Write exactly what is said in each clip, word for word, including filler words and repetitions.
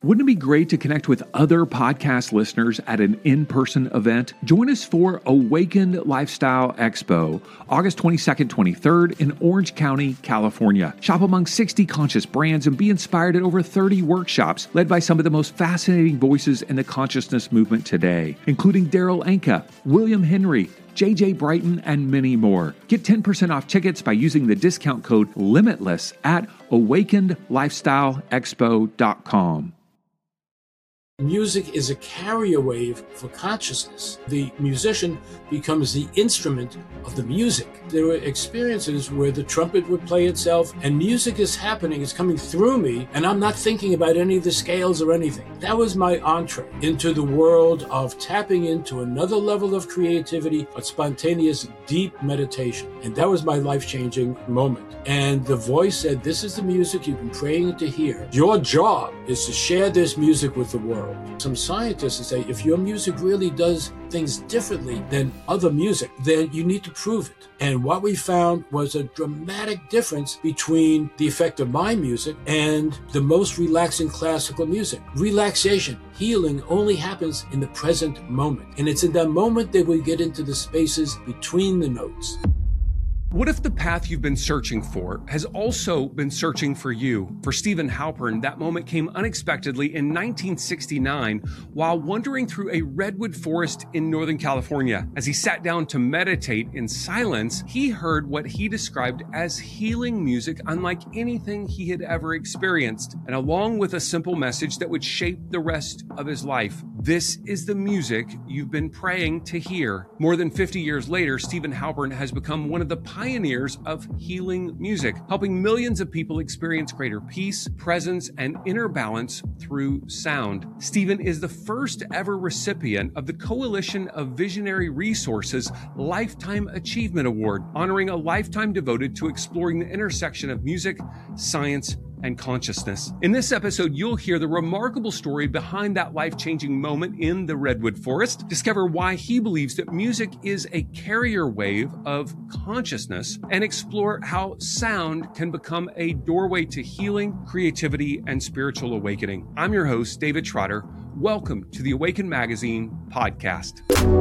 Wouldn't it be great to connect with other podcast listeners at an in-person event? Join us for Awakened Lifestyle Expo, August twenty-second, twenty-third in Orange County, California. Shop among sixty conscious brands and be inspired at over thirty workshops led by some of the most fascinating voices in the consciousness movement today, including Daryl Anka, William Henry, J J Brighton, and many more. Get ten percent off tickets by using the discount code LIMITLESS at awakened lifestyle expo dot com. Music is a carrier wave for consciousness. The musician becomes the instrument of the music. There were experiences where the trumpet would play itself and music is happening, it's coming through me, and I'm not thinking about any of the scales or anything. That was my entree into the world of tapping into another level of creativity, a spontaneous, deep meditation. And that was my life-changing moment. And the voice said, this is the music you've been praying to hear. Your job is to share this music with the world. Some scientists say if your music really does things differently than other music, then you need to prove it. And what we found was a dramatic difference between the effect of my music and the most relaxing classical music. Relaxation, healing only happens in the present moment. And it's in that moment that we get into the spaces between the notes. What if the path you've been searching for has also been searching for you? For Stephen Halpern, that moment came unexpectedly in nineteen sixty-nine while wandering through a redwood forest in Northern California. As he sat down to meditate in silence, he heard what he described as healing music unlike anything he had ever experienced, and along with a simple message that would shape the rest of his life. This is the music you've been praying to hear. More than fifty years later, Stephen Halpern has become one of the pioneers of healing music, helping millions of people experience greater peace, presence, and inner balance through sound. Stephen is the first ever recipient of the Coalition of Visionary Resources Lifetime Achievement Award, honoring a lifetime devoted to exploring the intersection of music, science, and consciousness. In this episode, you'll hear the remarkable story behind that life-changing moment in the redwood forest, discover why he believes that music is a carrier wave of consciousness, and explore how sound can become a doorway to healing, creativity, and spiritual awakening. I'm your host, David Trotter. Welcome to the Awaken Magazine podcast.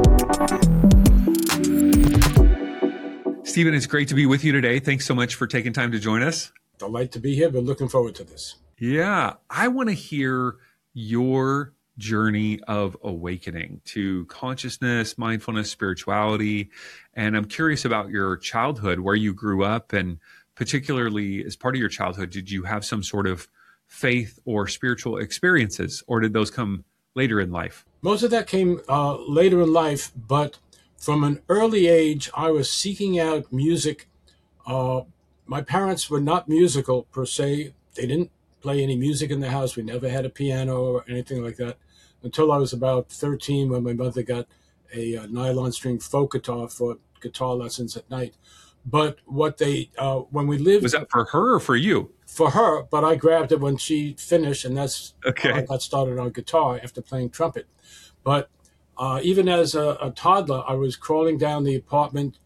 Stephen, it's great to be with you today. Thanks so much for taking time to join us. Delight to be here, but looking forward to this. Yeah, I want to hear your journey of awakening to consciousness, mindfulness, spirituality. And I'm curious about your childhood, where you grew up, and particularly as part of your childhood, did you have some sort of faith or spiritual experiences, or did those come later in life? Most of that came uh, later in life, but from an early age, I was seeking out music. Uh, My parents were not musical per se. They didn't play any music in the house. We never had a piano or anything like that until I was about thirteen, when my mother got a, a nylon string folk guitar for guitar lessons at night. But what they, uh, when we lived... Was that for her or for you? For her, but I grabbed it when she finished, and that's okay. how I got started on guitar after playing trumpet. But uh, even as a, a toddler, I was crawling down the apartment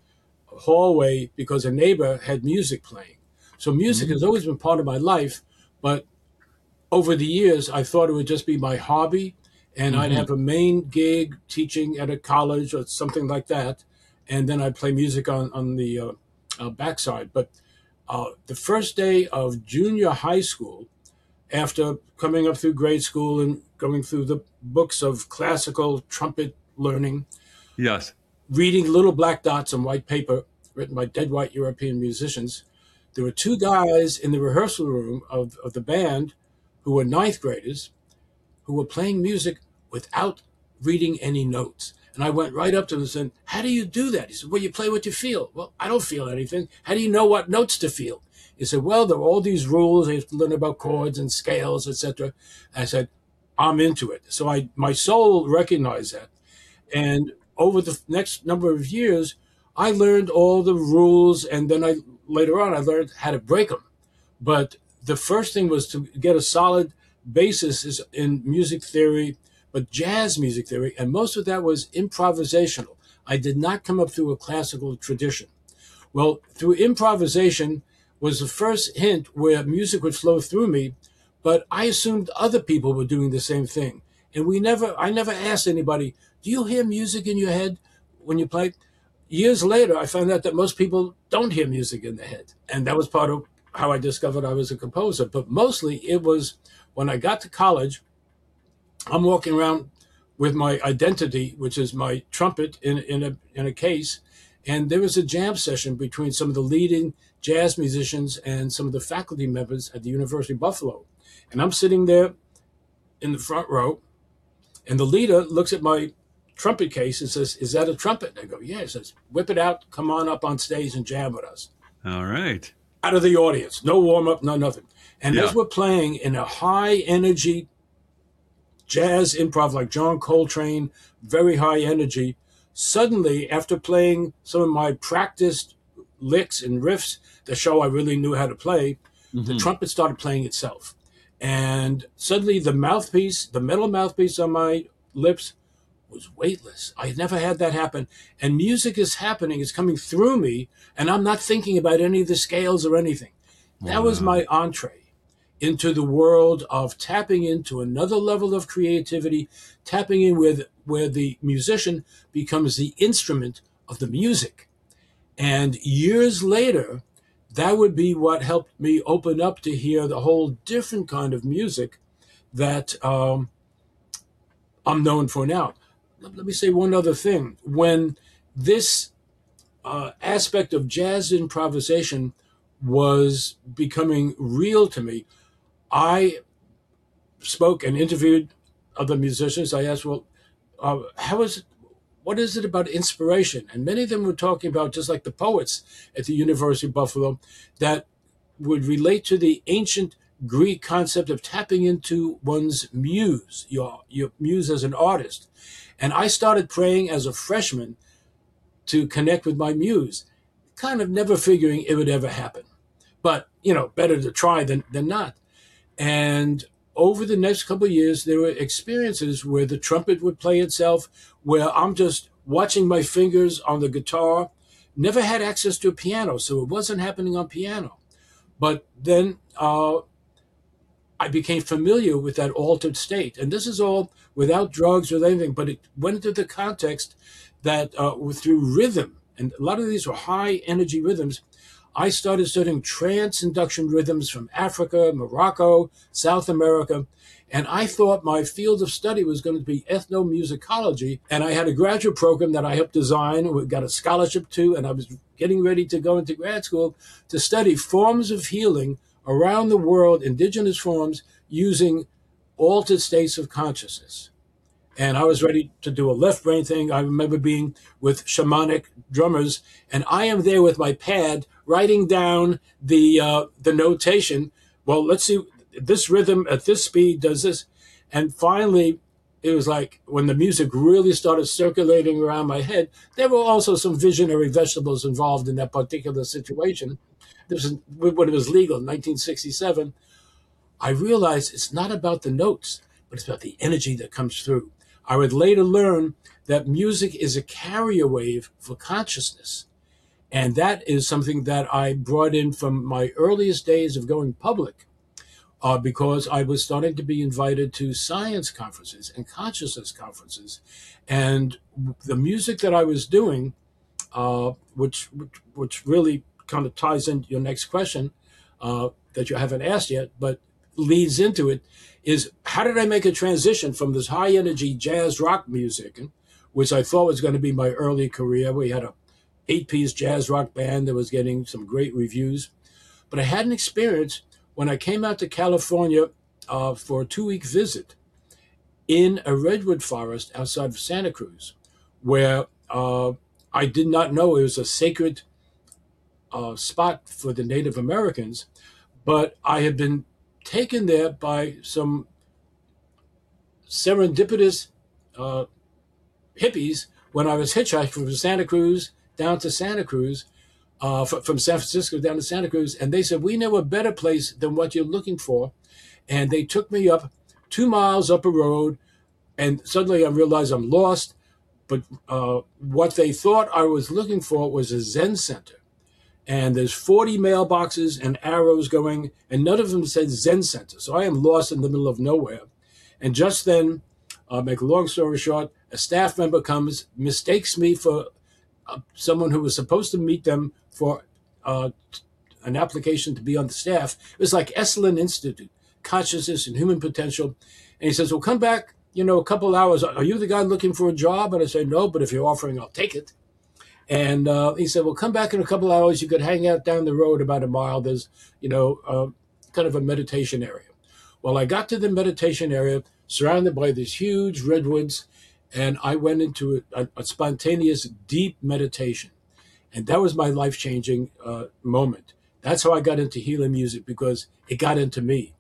hallway because a neighbor had music playing. So music mm-hmm. has always been part of my life, but over the years, I thought it would just be my hobby, and mm-hmm. I'd have a main gig teaching at a college or something like that, and then I'd play music on, on the uh, uh, backside. But uh, the first day of junior high school, after coming up through grade school and going through the books of classical trumpet learning, yes, reading little black dots on white paper written by dead white European musicians, there were two guys in the rehearsal room of, of the band who were ninth graders who were playing music without reading any notes. And I went right up to them and said, how do you do that? He said, well, you play what you feel. Well, I don't feel anything. How do you know what notes to feel? He said, well, there are all these rules. You have to learn about chords and scales, et cetera. I said, I'm into it. So I, my soul recognized that. And over the next number of years, I learned all the rules, and then I later on I learned how to break them. But the first thing was to get a solid basis is in music theory, but jazz music theory, and most of that was improvisational. I did not come up through a classical tradition. Well, through improvisation was the first hint where music would flow through me, but I assumed other people were doing the same thing. And we never, I never asked anybody, do you hear music in your head when you play? Years later, I found out that most people don't hear music in their head. And that was part of how I discovered I was a composer. But mostly it was when I got to college, I'm walking around with my identity, which is my trumpet in, in a in a case. And there was a jam session between some of the leading jazz musicians and some of the faculty members at the University of Buffalo. And I'm sitting there in the front row, and the leader looks at my trumpet case and says, "Is that a trumpet?" I go, "Yeah." He says, "Whip it out, come on up on stage and jam with us." All right. Out of the audience, no warm-up, no nothing. And Yeah. as we're playing in a high-energy jazz improv like John Coltrane, very high energy, suddenly, after playing some of my practiced licks and riffs that show I really knew how to play, Mm-hmm. the trumpet started playing itself. And suddenly the mouthpiece, the metal mouthpiece on my lips was weightless. I had never had that happen. And music is happening, it's coming through me, and I'm not thinking about any of the scales or anything. That was my entree into the world of tapping into another level of creativity, tapping in with where the musician becomes the instrument of the music. And years later, that would be what helped me open up to hear the whole different kind of music that um, I'm known for now. Let, let me say one other thing. When this uh, aspect of jazz improvisation was becoming real to me, I spoke and interviewed other musicians. I asked, well, uh, how is it, what is it about inspiration? And many of them were talking about, just like the poets at the University of Buffalo, that would relate to the ancient Greek concept of tapping into one's muse, your, your muse as an artist. And I started praying as a freshman to connect with my muse, kind of never figuring it would ever happen. But, you know, better to try than, than not. And over the next couple of years, there were experiences where the trumpet would play itself, where I'm just watching my fingers on the guitar. Never had access to a piano, so it wasn't happening on piano. But then uh, I became familiar with that altered state. And this is all without drugs or anything, but it went into the context that uh, through rhythm, and a lot of these were high energy rhythms, I started studying trance induction rhythms from Africa, Morocco, South America, and I thought my field of study was going to be ethnomusicology. And I had a graduate program that I helped design, we got a scholarship to, and I was getting ready to go into grad school to study forms of healing around the world, indigenous forms, using altered states of consciousness. And I was ready to do a left brain thing. I remember being with shamanic drummers, and I am there with my pad writing down the uh, the notation. Well, let's see, this rhythm at this speed does this. And finally, it was like when the music really started circulating around my head, there were also some visionary vegetables involved in that particular situation. This is when it was legal in nineteen sixty-seven. I realized it's not about the notes, but it's about the energy that comes through. I would later learn that music is a carrier wave for consciousness. And that is something that I brought in from my earliest days of going public, uh, because I was starting to be invited to science conferences and consciousness conferences. And the music that I was doing, uh, which, which which really kind of ties into your next question uh, that you haven't asked yet, but leads into it, is how did I make a transition from this high energy jazz rock music, which I thought was going to be my early career. We had a eight piece jazz rock band that was getting some great reviews. But I had an experience when I came out to California uh, for a two week visit in a redwood forest outside of Santa Cruz, where uh, I did not know it was a sacred uh, spot for the Native Americans, but I had been taken there by some serendipitous uh, hippies when I was hitchhiking from Santa Cruz down to Santa Cruz, uh, f- from San Francisco down to Santa Cruz. And they said, we know a better place than what you're looking for. And they took me up two miles up a road, and suddenly I realized I'm lost. But uh, what they thought I was looking for was a Zen center. and there's forty mailboxes and arrows going, and none of them said Zen Center. So I am lost in the middle of nowhere. And just then, uh, make a long story short, a staff member comes, mistakes me for uh, someone who was supposed to meet them for uh, an application to be on the staff. It was like Esalen Institute, Consciousness and Human Potential. And he says, well, come back, you know, a couple hours. Are you the guy looking for a job? And I say, no, but if you're offering, I'll take it. And uh, he said, well, come back in a couple hours. You could hang out down the road about a mile. There's, you know, uh, kind of a meditation area. Well, I got to the meditation area surrounded by these huge redwoods, and I went into a, a spontaneous, deep meditation. And that was my life-changing uh, moment. That's how I got into healing music, because it got into me.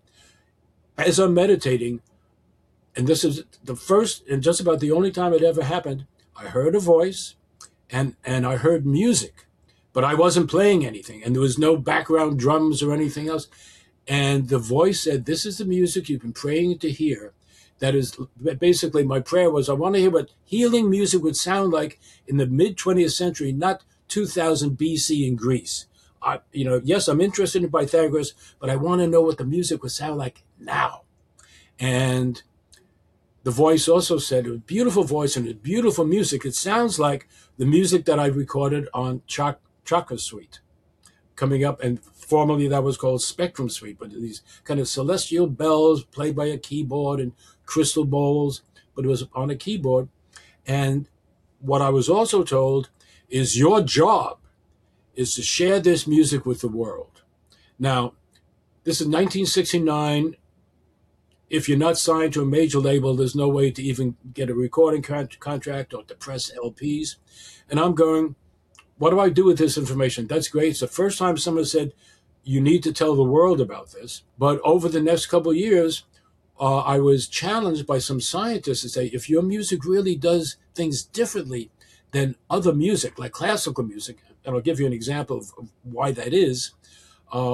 As I'm meditating, and this is the first and just about the only time it ever happened, I heard a voice and, and I heard music, but I wasn't playing anything, and there was no background drums or anything else. And the voice said, this is the music you've been praying to hear. That is, basically, my prayer was, I want to hear what healing music would sound like in the mid-twentieth century, not two thousand B C in Greece. I, you know, yes, I'm interested in Pythagoras, but I want to know what the music would sound like now. And the voice also said, a beautiful voice and a beautiful music. It sounds like the music that I recorded on Chak- Chakra Suite coming up, and formerly that was called Spectrum Suite, but these kind of celestial bells played by a keyboard and crystal bowls, but it was on a keyboard. And what I was also told is your job is to share this music with the world. Now, this is nineteen sixty-nine. If you're not signed to a major label, there's no way to even get a recording con- contract or to press L Ps. And I'm going, what do I do with this information? That's great. It's the first time someone said, you need to tell the world about this. But over the next couple of years, uh, I was challenged by some scientists to say, if your music really does things differently than other music, like classical music, and I'll give you an example of, of why that is, uh,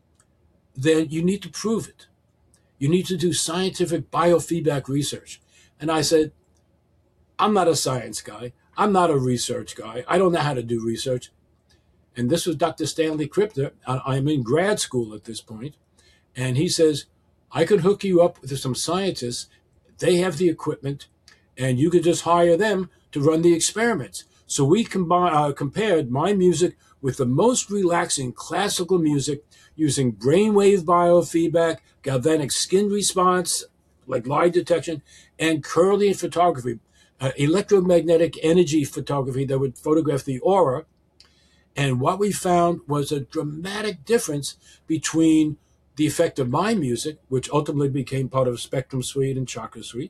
then you need to prove it. You need to do scientific biofeedback research. And I said, I'm not a science guy. I'm not a research guy. I don't know how to do research. And this was Doctor Stanley Krippner. I'm in grad school at this point. And he says, I could hook you up with some scientists. They have the equipment, and you could just hire them to run the experiments. So we combine, uh, compared my music with the most relaxing classical music using brainwave biofeedback, galvanic skin response, like lie detection, and Kirlian photography, uh, electromagnetic energy photography that would photograph the aura. And what we found was a dramatic difference between the effect of my music, which ultimately became part of Spectrum Suite and Chakra Suite,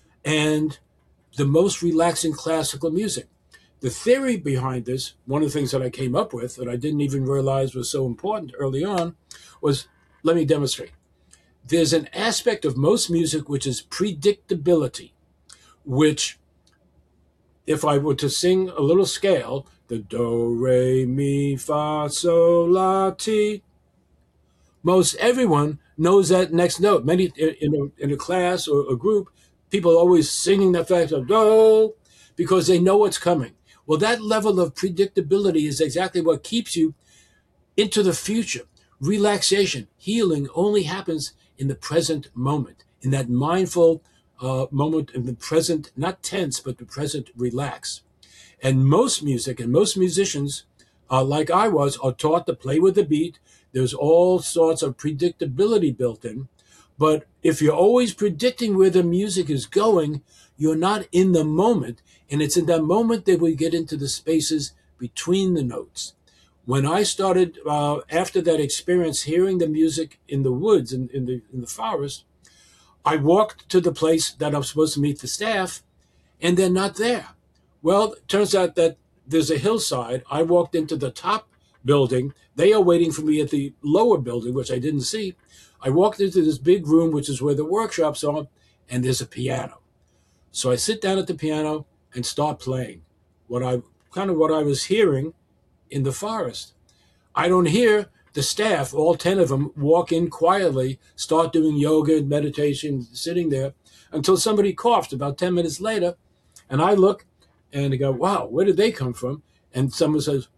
and the most relaxing classical music. The theory behind this, one of the things that I came up with that I didn't even realize was so important early on, was, let me demonstrate. There's an aspect of most music which is predictability, which, if I were to sing a little scale, the do, re, mi, fa, sol, la, ti, most everyone knows that next note. Many in a, in a class or a group, people are always singing that fact of do because they know what's coming. Well, that level of predictability is exactly what keeps you into the future. Relaxation, healing only happens in the present moment, in that mindful uh, moment, in the present, not tense, but the present relax. And most music and most musicians, uh, like I was, are taught to play with the beat. There's all sorts of predictability built in. But if you're always predicting where the music is going, you're not in the moment. And it's in that moment that we get into the spaces between the notes. When I started, uh, after that experience, hearing the music in the woods, in, in, the, in the forest, I walked to the place that I'm supposed to meet the staff, and they're not there. Well, it turns out that there's a hillside. I walked into the top building. They are waiting for me at the lower building, which I didn't see. I walked into this big room, which is where the workshops are, and there's a piano. So I sit down at the piano and start playing what I kind of what I was hearing in the forest. I don't hear the staff, all ten of them, walk in quietly, start doing yoga and meditation, sitting there, until somebody coughs about ten minutes later, and I look and I go, wow, where did they come from? And someone says,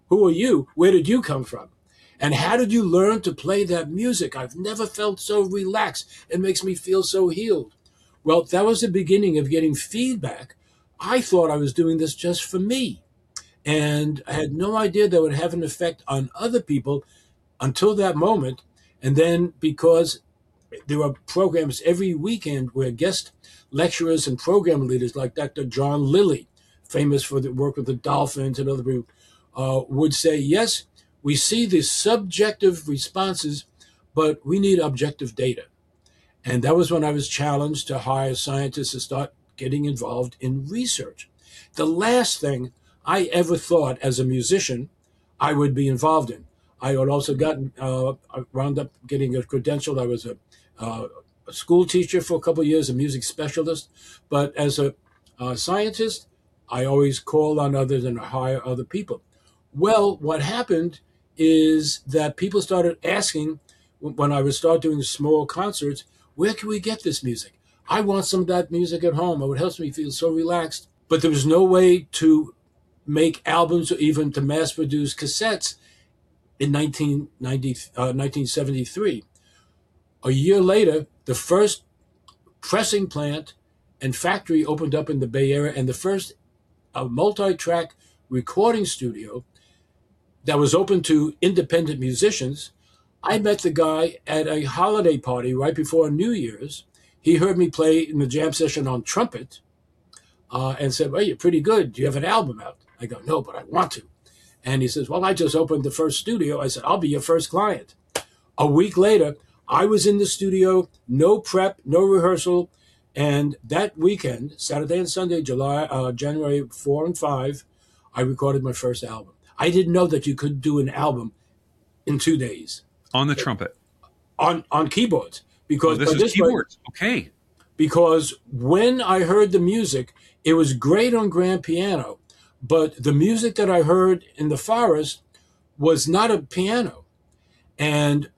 Who are you? Where did you come from? And how did you learn to play that music? I've never felt so relaxed. It makes me feel so healed. Well, that was the beginning of getting feedback. I thought I was doing this just for me. And I had no idea that would have an effect on other people until that moment. And then because there were programs every weekend where guest lecturers and program leaders like Doctor John Lilly, famous for the work with the Dolphins and other people, uh, would say, yes, we see the subjective responses, but we need objective data. And that was when I was challenged to hire scientists to start getting involved in research. The last thing I ever thought as a musician I would be involved in. I had also gotten, uh, I wound up getting a credential. I was a, uh, a school teacher for a couple of years, a music specialist. But as a uh, scientist, I always call on others and hire other people. Well, what happened is that people started asking when I would start doing small concerts, where can we get this music? I want some of that music at home. It would help me feel so relaxed. But there was no way to make albums or even to mass produce cassettes in nineteen ninety, uh, nineteen seventy-three. A year later, the first pressing plant and factory opened up in the Bay Area, and the first uh, multi-track recording studio that was open to independent musicians. I met the guy at a holiday party right before New Year's. He heard me play in the jam session on trumpet uh, and said, well, you're pretty good. Do you have an album out? I go, no, but I want to. And he says, well, I just opened the first studio. I said, I'll be your first client. A week later, I was in the studio, no prep, no rehearsal. And that weekend, Saturday and Sunday, July, uh, January fourth and fifth, I recorded my first album. I didn't know that you could do an album in two days. On the trumpet? On on keyboards. Because oh, this is this keyboards. Way, okay. Because when I heard the music, it was great on grand piano, but the music that I heard in the forest was not a piano. And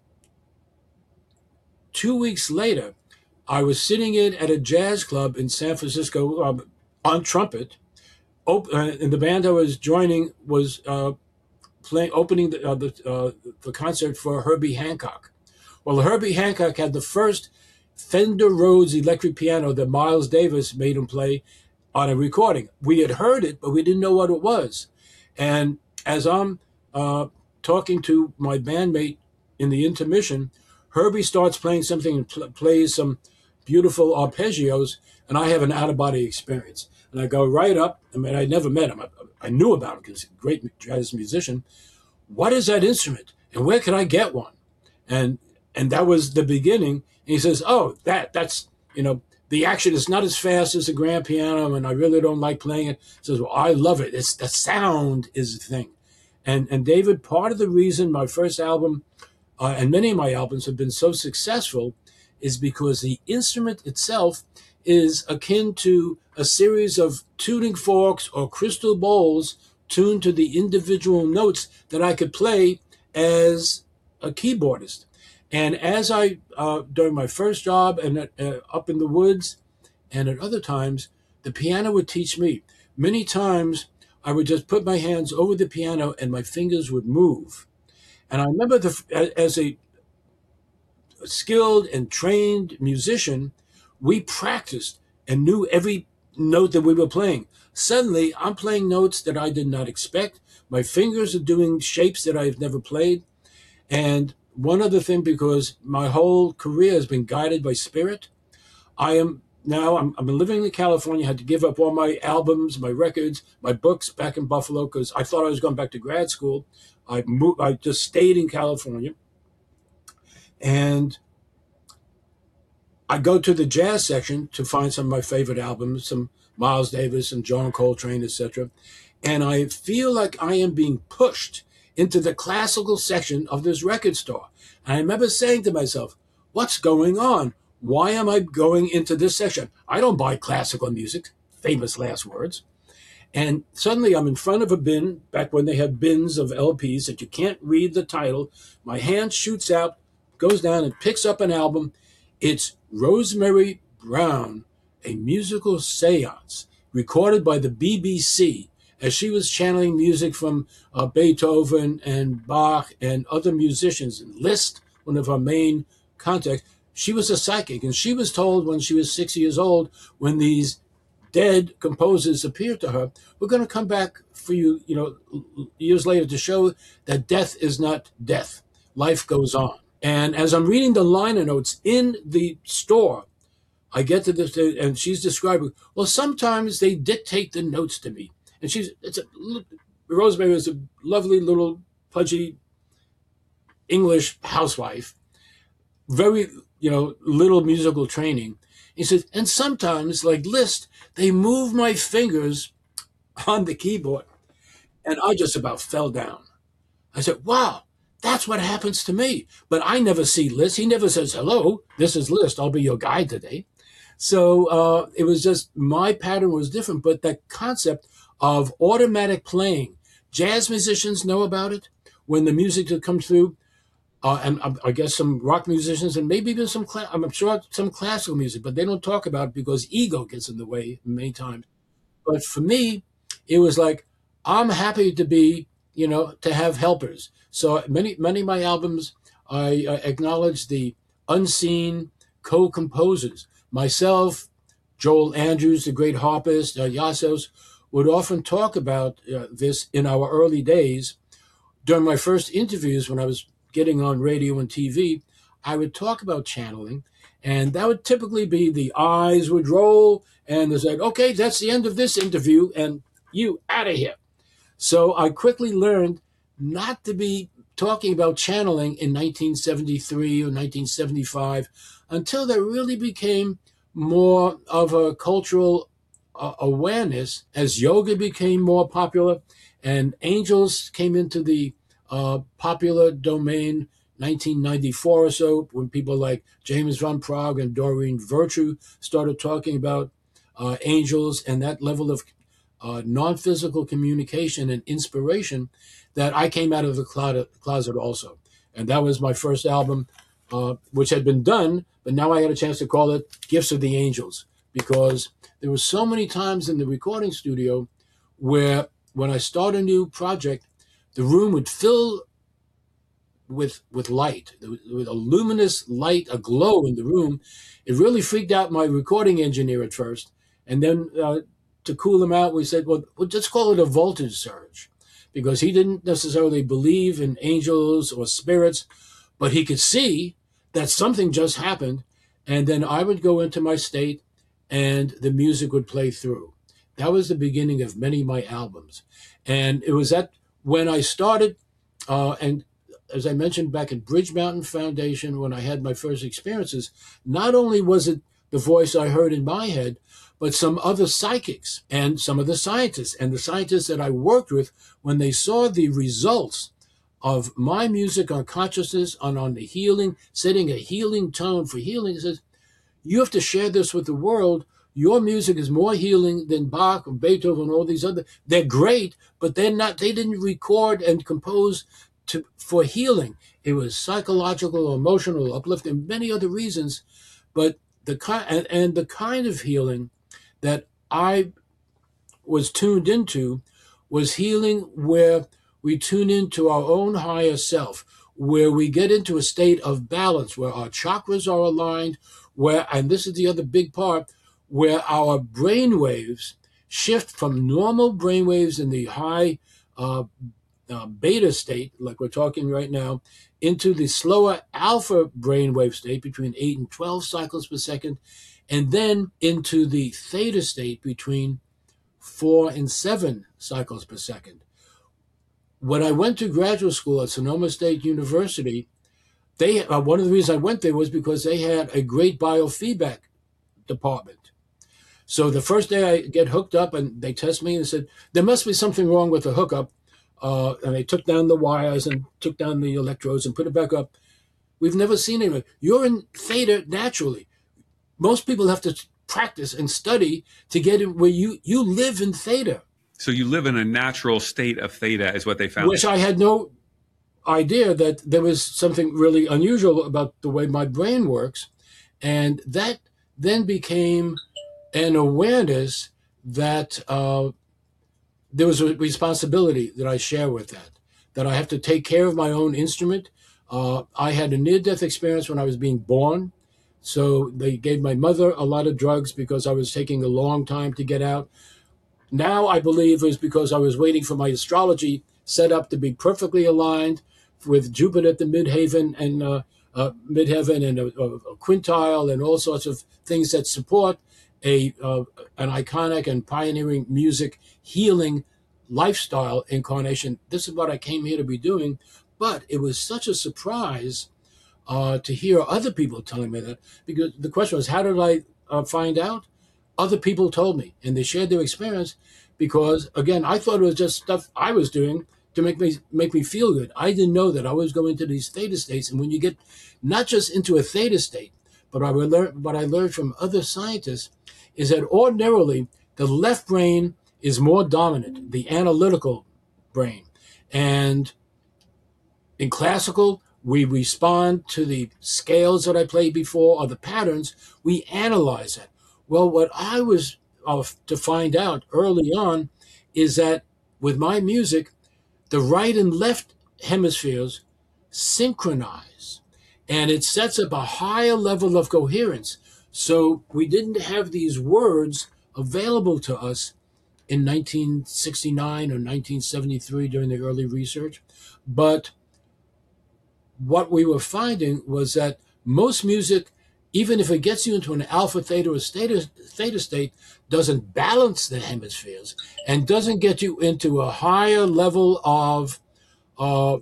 two weeks later, I was sitting in at a jazz club in San Francisco um, on trumpet, op- uh, and the band I was joining was uh, playing, opening the, uh, the, uh, the concert for Herbie Hancock. Well, Herbie Hancock had the first Fender Rhodes electric piano that Miles Davis made him play on a recording. We had heard it, but we didn't know what it was. And as I'm uh, talking to my bandmate in the intermission, Herbie starts playing something and pl- plays some beautiful arpeggios, and I have an out-of-body experience. And I go right up. I mean, I never met him. I, I knew about him because he's a great jazz musician. What is that instrument, and where can I get one? And and that was the beginning. And he says, oh, that that's, you know, the action is not as fast as a grand piano, and I really don't like playing it. He says, well, I love it. It's the sound is the thing. And and David, part of the reason my first album uh, and many of my albums have been so successful is because the instrument itself is akin to a series of tuning forks or crystal bowls tuned to the individual notes that I could play as a keyboardist. And as I, uh, during my first job and at, uh, up in the woods and at other times, the piano would teach me. Many times I would just put my hands over the piano and my fingers would move. And I remember the, as a skilled and trained musician, we practiced and knew every note that we were playing. Suddenly, I'm playing notes that I did not expect. My fingers are doing shapes that I've never played. And one other thing, because my whole career has been guided by spirit, I am now, I'm, I'm living in California, had to give up all my albums, my records, my books back in Buffalo, because I thought I was going back to grad school. I moved, I just stayed in California. And I go to the jazz section to find some of my favorite albums, some Miles Davis and John Coltrane, et cetera. And I feel like I am being pushed into the classical section of this record store. And I remember saying to myself, what's going on? Why am I going into this section? I don't buy classical music, famous last words. And suddenly I'm in front of a bin, back when they had bins of L Ps that you can't read the title. My hand shoots out, goes down and picks up an album. It's Rosemary Brown, a musical seance recorded by the B B C. as she was channeling music from uh, Beethoven and Bach and other musicians, and Liszt, one of our main contacts, she was a psychic. And she was told when she was six years old, when these dead composers appeared to her, we're going to come back for you, you know, years later to show that death is not death. Life goes on. And as I'm reading the liner notes in the store, I get to this, and she's describing, well, sometimes they dictate the notes to me. And she's, it's a, Rosemary is a lovely little pudgy English housewife, very, you know, little musical training. He says, and sometimes, like Liszt, they move my fingers on the keyboard. And I just about fell down. I said, wow, that's what happens to me. But I never see Liszt. He never says, hello, this is Liszt. I'll be your guide today. So uh, it was just, my pattern was different. But that concept of automatic playing, jazz musicians know about it. When the music that comes through, Uh, and I, I guess some rock musicians, and maybe even some, cla- I'm sure some classical music, but they don't talk about it because ego gets in the way many times. But for me, it was like, I'm happy to be, you know, to have helpers. So many, many of my albums, I uh, acknowledge the unseen co-composers. Myself, Joel Andrews, the great harpist, uh, Yasos, would often talk about uh, this in our early days. During my first interviews, when I was getting on radio and T V, I would talk about channeling, and that would typically be the eyes would roll, and it's like, okay, that's the end of this interview, and you out of here. So I quickly learned not to be talking about channeling in nineteen seventy-three or nineteen seventy-five until there really became more of a cultural uh, awareness as yoga became more popular and angels came into the Uh, popular domain, nineteen ninety-four or so, when people like James Van Praagh and Doreen Virtue started talking about uh, angels and that level of uh, non-physical communication and inspiration, that I came out of the closet also. And that was my first album, uh, which had been done, but now I had a chance to call it Gifts of the Angels, because there were so many times in the recording studio where when I start a new project, the room would fill with with light, with a luminous light, a glow in the room. It really freaked out my recording engineer at first. And then uh, to cool him out, we said, well, well, let's call it a voltage surge, because he didn't necessarily believe in angels or spirits, but he could see that something just happened. And then I would go into my state and the music would play through. That was the beginning of many of my albums. And it was that when I started, uh, and as I mentioned back at Bridge Mountain Foundation, when I had my first experiences, not only was it the voice I heard in my head, but some other psychics and some of the scientists and the scientists that I worked with, when they saw the results of my music on consciousness and on the healing, setting a healing tone for healing, it says, you have to share this with the world. Your music is more healing than Bach or Beethoven and all these other. They're great, but they're not. They didn't record and compose to for healing. It was psychological, emotional, uplifting, many other reasons. But the kind and, and the kind of healing that I was tuned into was healing where we tune into our own higher self, where we get into a state of balance, where our chakras are aligned, where, and this is the other big part, where our brain waves shift from normal brain waves in the high uh, uh, beta state, like we're talking right now, into the slower alpha brainwave state between eight and twelve cycles per second, and then into the theta state between four and seven cycles per second. When I went to graduate school at Sonoma State University, they uh, one of the reasons I went there was because they had a great biofeedback department. So the first day I get hooked up and they test me and said, there must be something wrong with the hookup. Uh, and they took down the wires and took down the electrodes and put it back up. We've never seen anything. You're in theta naturally. Most people have to practice and study to get it where you, you live in theta. So you live in a natural state of theta is what they found. Which I had no idea that there was something really unusual about the way my brain works. And that then became an awareness that uh, there was a responsibility that I share with that, that I have to take care of my own instrument. Uh, I had a near-death experience when I was being born. So they gave my mother a lot of drugs because I was taking a long time to get out. Now I believe it was because I was waiting for my astrology set up to be perfectly aligned with Jupiter at the midheaven and uh, uh, midheaven and a, a, a quintile and all sorts of things that support a uh, an iconic and pioneering music healing lifestyle incarnation. This is what I came here to be doing. But it was such a surprise uh, to hear other people telling me that, because the question was, how did I uh, find out? Other people told me, and they shared their experience, because again, I thought it was just stuff I was doing to make me make me feel good. I didn't know that I was going into these theta states, and when you get not just into a theta state, but I learned what I learned from other scientists is that ordinarily the left brain is more dominant, the analytical brain, and in classical, we respond to the scales that I played before or the patterns. We analyze it. Well, what I was uh, to find out early on is that with my music, the right and left hemispheres synchronize, and it sets up a higher level of coherence. So we didn't have these words available to us in nineteen sixty-nine or nineteen seventy-three during the early research, but what we were finding was that most music, even if it gets you into an alpha, theta, or theta, theta state, doesn't balance the hemispheres and doesn't get you into a higher level of uh,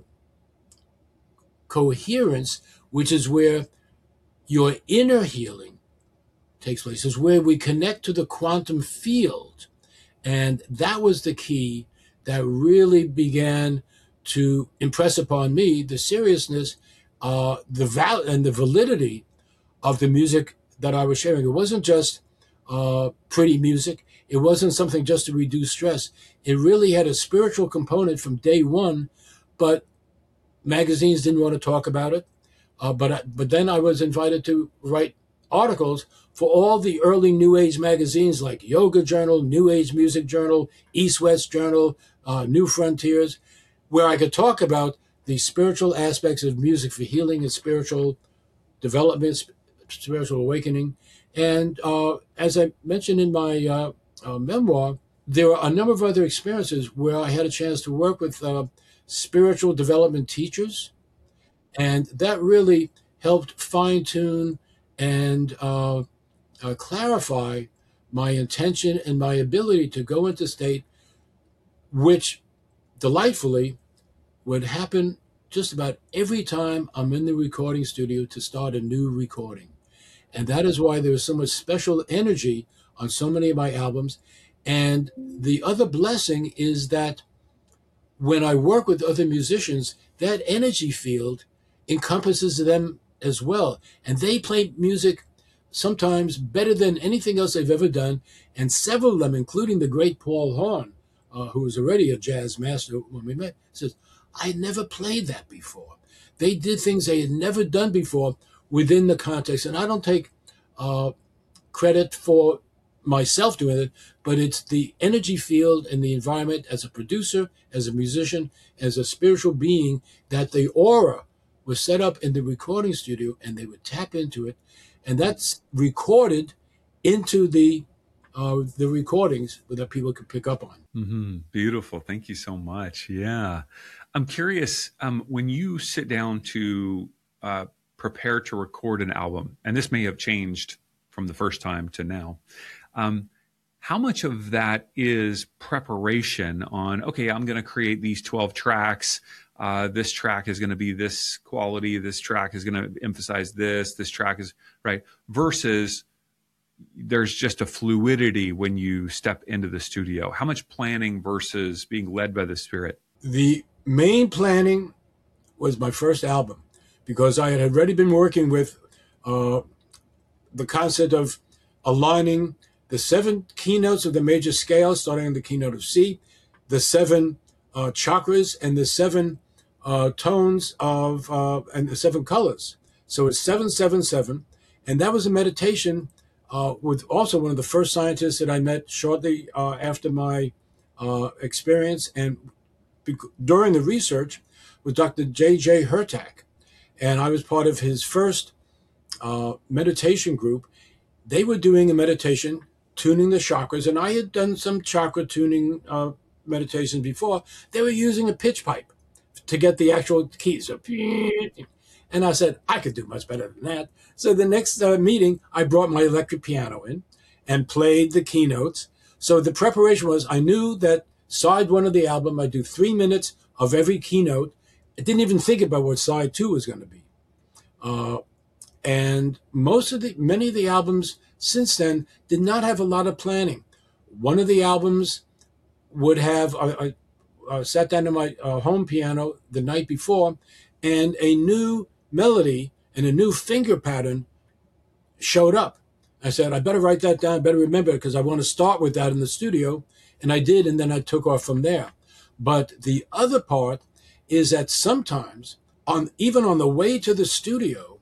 coherence, which is where your inner healing takes place, is where we connect to the quantum field. And that was the key that really began to impress upon me the seriousness, uh, the val- and the validity of the music that I was sharing. It wasn't just uh, pretty music. It wasn't something just to reduce stress. It really had a spiritual component from day one, but magazines didn't want to talk about it. Uh, but I, but then I was invited to write articles for all the early New Age magazines like Yoga Journal, New Age Music Journal, East West Journal, uh, New Frontiers, where I could talk about the spiritual aspects of music for healing and spiritual development, spiritual awakening. And uh, as I mentioned in my uh, uh, memoir, there are a number of other experiences where I had a chance to work with uh, spiritual development teachers. And that really helped fine-tune and uh, uh, clarify my intention and my ability to go into state, which delightfully would happen just about every time I'm in the recording studio to start a new recording. And that is why there is so much special energy on so many of my albums. And the other blessing is that when I work with other musicians, that energy field encompasses them as well. And they play music sometimes better than anything else they've ever done. And several of them, including the great Paul Horn, uh, who was already a jazz master when we met, says, I never played that before. They did things they had never done before within the context. And I don't take uh, credit for myself doing it, but it's the energy field and the environment as a producer, as a musician, as a spiritual being, that the aura was set up in the recording studio and they would tap into it. And that's recorded into the uh, the recordings that people could pick up on. Mm-hmm. Beautiful. Thank you so much. Yeah. I'm curious, um, when you sit down to uh, prepare to record an album, and this may have changed from the first time to now, um, how much of that is preparation on, okay, I'm going to create these twelve tracks. Uh, this track is going to be this quality. This track is going to emphasize this. This track is right. Versus there's just a fluidity when you step into the studio. How much planning versus being led by the Spirit? The main planning was my first album, because I had already been working with uh, the concept of aligning the seven keynotes of the major scale, starting on the keynote of C, the seven uh, chakras, and the seven uh, tones of, uh, and the seven colors. So it's seven, seven, seven. And that was a meditation uh, with also one of the first scientists that I met shortly uh, after my uh, experience and bec- during the research with Doctor J J Hurtak, and I was part of his first uh, meditation group. They were doing a meditation tuning the chakras, and I had done some chakra tuning uh, meditation before. They were using a pitch pipe to get the actual keys. So, and I said, I could do much better than that. So the next uh, meeting, I brought my electric piano in and played the keynotes. So the preparation was, I knew that side one of the album, I'd do three minutes of every keynote. I didn't even think about what side two was going to be. Uh, and most of the, many of the albums since then did not have a lot of planning. One of the albums would have, I, I uh, sat down to my uh, home piano the night before, and a new melody and a new finger pattern showed up. I said, I better write that down, better remember it, because I want to start with that in the studio. And I did, and then I took off from there. But the other part is that sometimes, on even on the way to the studio,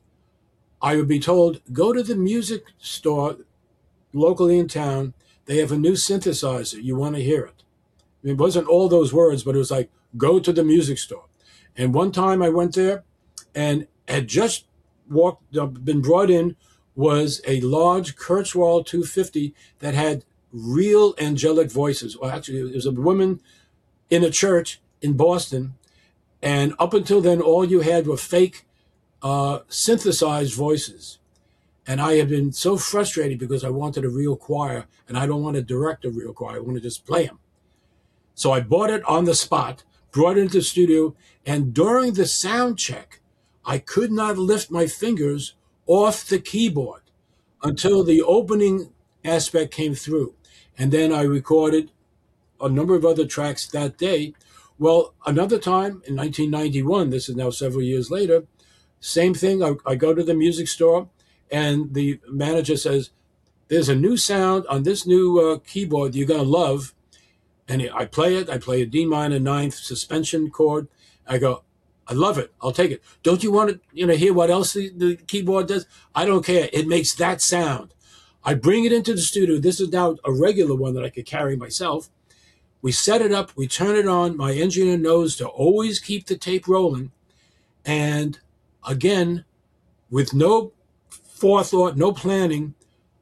I would be told, go to the music store locally in town. They have a new synthesizer. You want to hear it. It wasn't all those words, but it was like, go to the music store. And one time I went there and had just walked, uh, been brought in, was a large Kurzweil two fifty that had real angelic voices. Well, actually, it was a woman in a church in Boston. And up until then, all you had were fake uh, synthesized voices. And I had been so frustrated because I wanted a real choir, and I don't want to direct a real choir. I want to just play them. So I bought it on the spot, brought it into the studio, and during the sound check, I could not lift my fingers off the keyboard until the opening aspect came through. And then I recorded a number of other tracks that day. Well, another time in nineteen ninety-one, this is now several years later, same thing. I, I go to the music store, and the manager says, there's a new sound on this new uh, keyboard you're going to love. And I play it. I play a D minor ninth suspension chord. I go, I love it. I'll take it. Don't you want to, you know, hear what else the, the keyboard does? I don't care. It makes that sound. I bring it into the studio. This is now a regular one that I could carry myself. We set it up. We turn it on. My engineer knows to always keep the tape rolling. And again, with no forethought, no planning,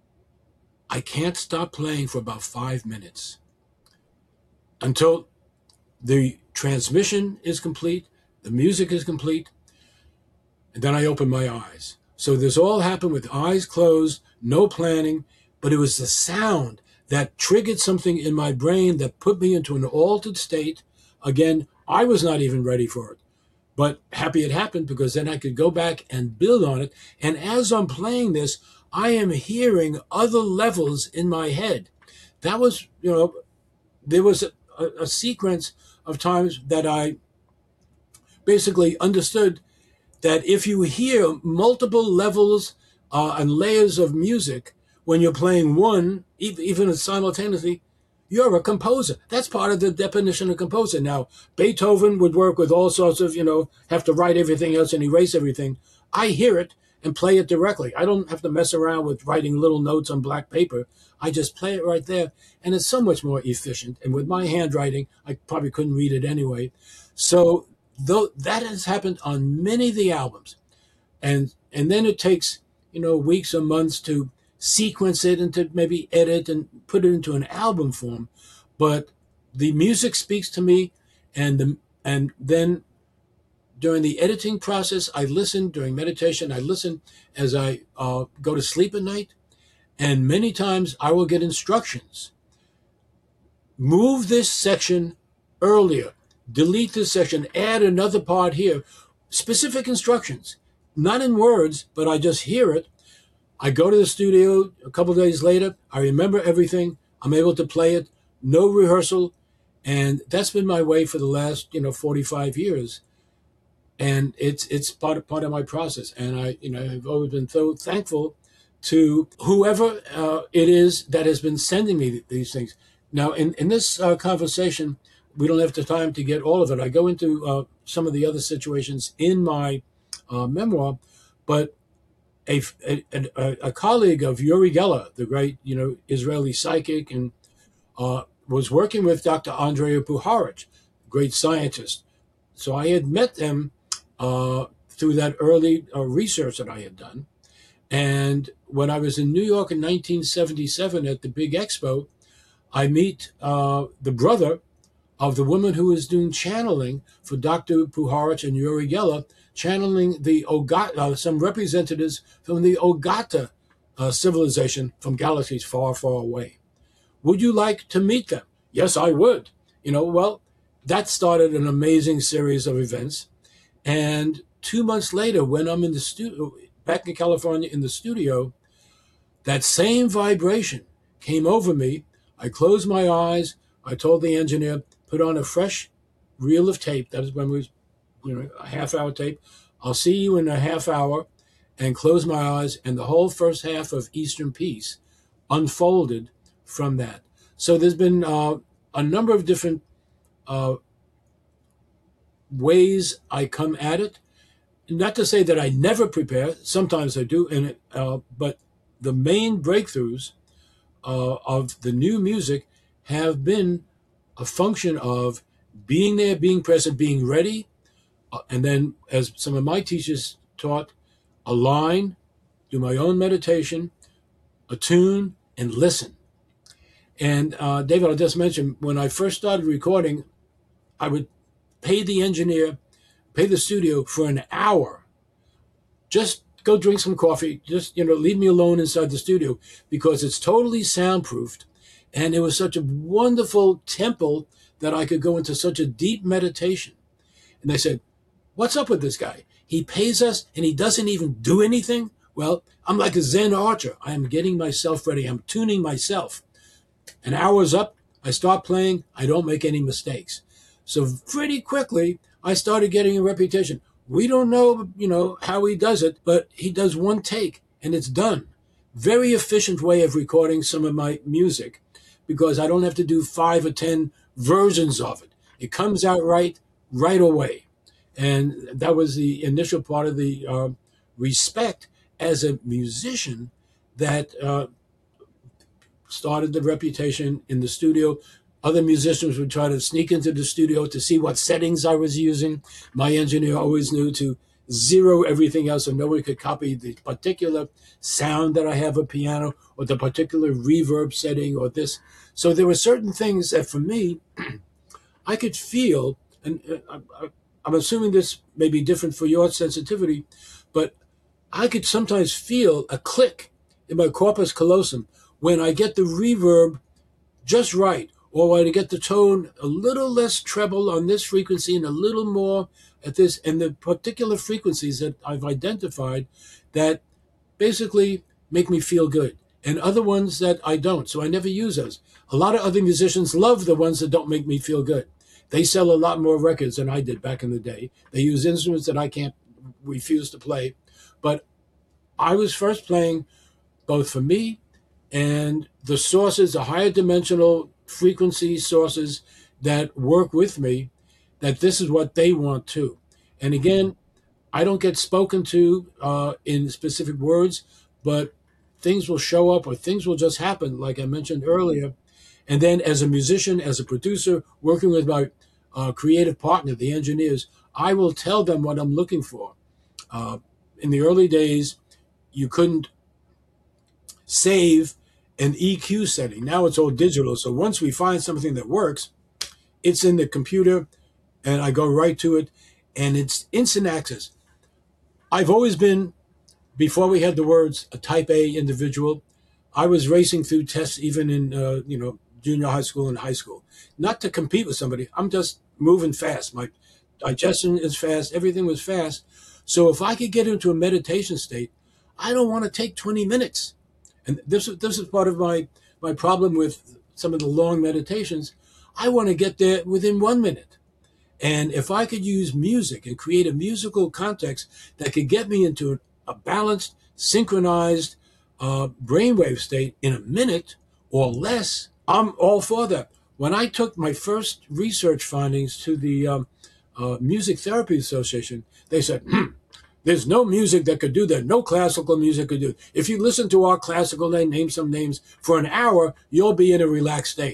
I can't stop playing for about five minutes. Until the transmission is complete, the music is complete, and then I open my eyes. So this all happened with eyes closed, no planning, but it was the sound that triggered something in my brain that put me into an altered state. Again, I was not even ready for it, but happy it happened, because then I could go back and build on it. And as I'm playing this, I am hearing other levels in my head. That was, you know, there was a, a, a sequence of times that I basically understood that if you hear multiple levels uh, and layers of music when you're playing one, even simultaneously, you're a composer. That's part of the definition of composer. Now, Beethoven would work with all sorts of, you know, have to write everything else and erase everything. I hear it and play it directly. I don't have to mess around with writing little notes on black paper. I just play it right there, and it's so much more efficient. And with my handwriting, I probably couldn't read it anyway. So though that has happened on many of the albums, and and then it takes, you know, weeks or months to sequence it and to maybe edit and put it into an album form. But the music speaks to me, and the and then during the editing process, I listen. During meditation, I listen as I uh, go to sleep at night. And many times I will get instructions. Move this section earlier. Delete this section. Add another part here. Specific instructions. Not in words, but I just hear it. I go to the studio a couple of days later. I remember everything. I'm able to play it. No rehearsal. And that's been my way for the last, you know, forty-five years. And it's it's part of, part of my process. And I, you know, I've always been so thankful to whoever uh, it is that has been sending me these things. Now, in, in this uh, conversation, we don't have the time to get all of it. I go into uh, some of the other situations in my uh, memoir, but a, a, a, a colleague of Uri Geller, the great, you know, Israeli psychic, and uh, was working with Doctor Andrija Puharich, great scientist. So I had met them uh, through that early uh, research that I had done. And when I was in New York in nineteen seventy-seven at the big expo, I meet uh, the brother of the woman who was doing channeling for Doctor Puharich and Uri Geller, channeling the Ogata, uh, some representatives from the Ogata uh, civilization from galaxies far, far away. Would you like to meet them? Yes, I would. You know, well, that started an amazing series of events. And two months later, when I'm in the studio, back in California in the studio, that same vibration came over me. I closed my eyes. I told the engineer, put on a fresh reel of tape. That was when we was, you know, a half hour tape. I'll see you in a half hour, and close my eyes. And the whole first half of Eastern Peace unfolded from that. So there's been uh, a number of different uh, ways I come at it. Not to say that I never prepare. Sometimes I do, and it, uh, but the main breakthroughs uh, of the new music have been a function of being there, being present, being ready, uh, and then, as some of my teachers taught, align, do my own meditation, attune, and listen. And uh, David, I'll just mention, when I first started recording, I would pay the engineer, pay the studio for an hour. Just go drink some coffee. Just, you know, leave me alone inside the studio, because it's totally soundproofed. And it was such a wonderful temple that I could go into such a deep meditation. And they said, what's up with this guy? He pays us and he doesn't even do anything? Well, I'm like a Zen archer. I am getting myself ready. I'm tuning myself. An hour's up, I start playing, I don't make any mistakes. So pretty quickly, I started getting a reputation. We don't know, you know, how he does it, but he does one take and it's done. Very efficient way of recording some of my music, because I don't have to do five or ten versions of it. It comes out right, right away. And that was the initial part of the uh, respect as a musician that uh, started the reputation in the studio. Other musicians would try to sneak into the studio to see what settings I was using. My engineer always knew to zero everything else so nobody could copy the particular sound that I have a piano, or the particular reverb setting, or this. So there were certain things that for me, I could feel, and I'm assuming this may be different for your sensitivity, but I could sometimes feel a click in my corpus callosum when I get the reverb just right, or when I get the tone a little less treble on this frequency and a little more at this, and the particular frequencies that I've identified that basically make me feel good, and other ones that I don't. So I never use those. A lot of other musicians love the ones that don't make me feel good. They sell a lot more records than I did back in the day. They use instruments that I can't refuse to play. But I was first playing both for me and the sources, the higher dimensional frequency sources that work with me, that this is what they want too. And again, I don't get spoken to uh, in specific words, but things will show up, or things will just happen, like I mentioned earlier. And then as a musician, as a producer, working with my uh, creative partner, the engineers, I will tell them what I'm looking for. Uh, in the early days, you couldn't save an E Q setting. Now it's all digital. So once we find something that works, it's in the computer and I go right to it, and it's instant access. I've always been, before we had the words, a type A individual. I was racing through tests even in, uh, you know, junior high school and high school. Not to compete with somebody. I'm just moving fast. My digestion is fast. Everything was fast. So if I could get into a meditation state, I don't want to take twenty minutes. And this, this is part of my, my problem with some of the long meditations. I want to get there within one minute. And if I could use music and create a musical context that could get me into a balanced, synchronized uh, brainwave state in a minute or less, I'm all for that. When I took my first research findings to the um, uh, Music Therapy Association, they said, hmm, there's no music that could do that. No classical music could do it. If you listen to our classical, they name some names, for an hour, you'll be in a relaxed state.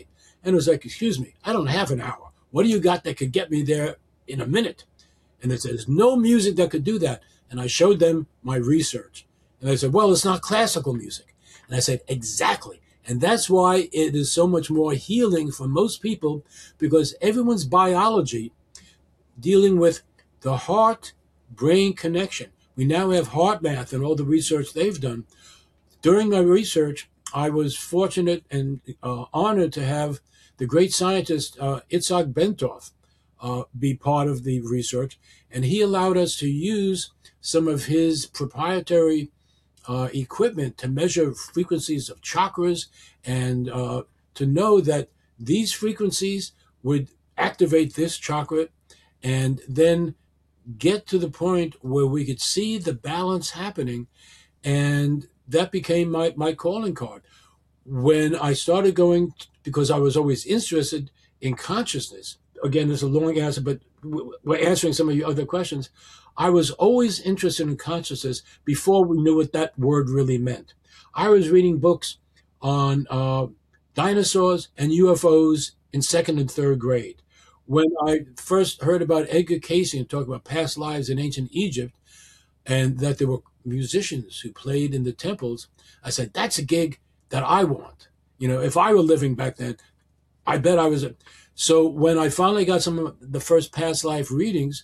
And it was like, excuse me, I don't have an hour. What do you got that could get me there in a minute? And they said, there's no music that could do that. And I showed them my research. And they said, well, it's not classical music. And I said, exactly. And that's why it is so much more healing for most people, because everyone's biology dealing with the heart-brain connection. We now have HeartMath and all the research they've done. During my research, I was fortunate and uh, honored to have the great scientist uh, Itzhak Bentov uh, be part of the research, and he allowed us to use some of his proprietary uh, equipment to measure frequencies of chakras and uh, to know that these frequencies would activate this chakra and then get to the point where we could see the balance happening. And that became my, my calling card. When I started going, because I was always interested in consciousness, again, it's a long answer, but we're answering some of your other questions. I was always interested in consciousness before we knew what that word really meant. I was reading books on uh, dinosaurs and U F Os in second and third grade. When I first heard about Edgar Cayce and talk about past lives in ancient Egypt, and that there were musicians who played in the temples, I said, that's a gig that I want. You know, if I were living back then, I bet I was. A... So when I finally got some of the first past life readings,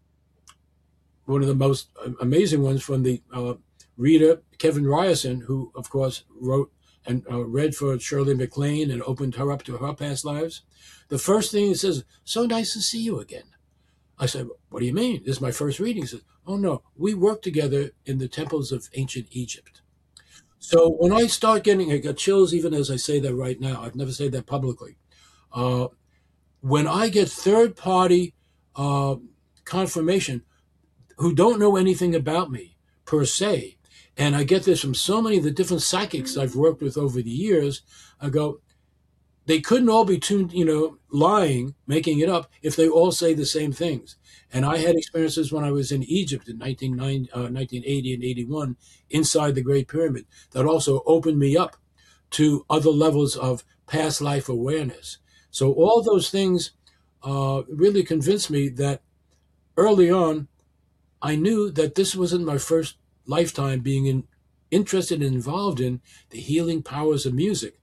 one of the most amazing ones from the uh, reader, Kevin Ryerson, who, of course, wrote and uh, read for Shirley MacLaine and opened her up to her past lives. The first thing he says, so nice to see you again. I said, what do you mean? This is my first reading. He said, oh, no, we worked together in the temples of ancient Egypt. So when I start getting, I got chills even as I say that right now. I've never said that publicly. Uh, when I get third-party uh, confirmation who don't know anything about me per se, and I get this from so many of the different psychics I've worked with over the years, I go, they couldn't all be tuned, you know, lying, making it up, if they all say the same things. And I had experiences when I was in Egypt in nineteen eighty and eighty-one, inside the Great Pyramid, that also opened me up to other levels of past life awareness. So all those things uh, really convinced me that early on, I knew that this wasn't my first lifetime being in, interested and involved in the healing powers of music.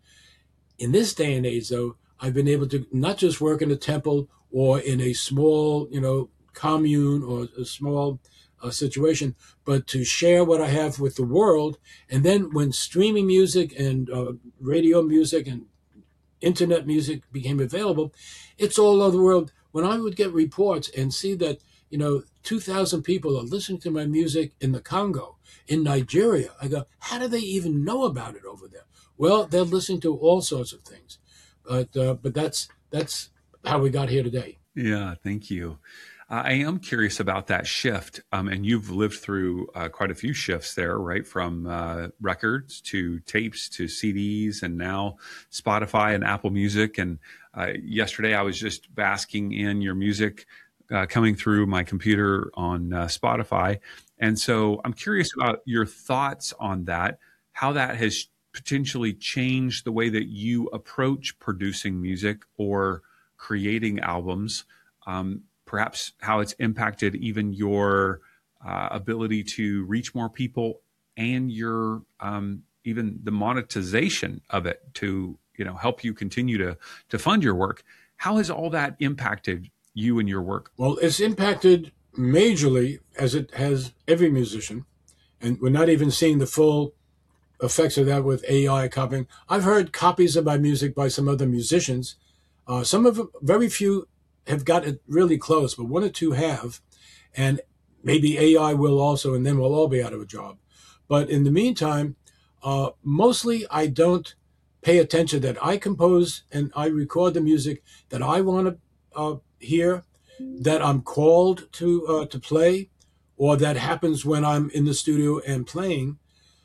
In this day and age, though, I've been able to not just work in a temple or in a small, you know, commune or a small uh, situation, but to share what I have with the world. And then when streaming music and uh, radio music and internet music became available, it's all over the world. When I would get reports and see that, you know, two thousand people are listening to my music in the Congo, in Nigeria, I go, how do they even know about it over there? Well, they're listening to all sorts of things, but uh, but that's that's how we got here today. Yeah, thank you. Uh, I am curious about that shift, um, and you've lived through uh, quite a few shifts there, right? From uh, records to tapes to C Ds, and now Spotify and Apple Music. And uh, yesterday, I was just basking in your music uh, coming through my computer on uh, Spotify, and so I'm curious about your thoughts on that, how that has potentially change the way that you approach producing music or creating albums, um, perhaps how it's impacted even your uh, ability to reach more people and your um, even the monetization of it to, you know, help you continue to to fund your work. How has all that impacted you and your work? Well, it's impacted majorly, as it has every musician, and we're not even seeing the full effects of that with A I copying. I've heard copies of my music by some other musicians. Uh, some of them, very few have got it really close, but one or two have. And maybe A I will also, and then we'll all be out of a job. But in the meantime, uh, mostly I don't pay attention that I compose and I record the music that I want to uh, hear, that I'm called to uh, to play, or that happens when I'm in the studio and playing.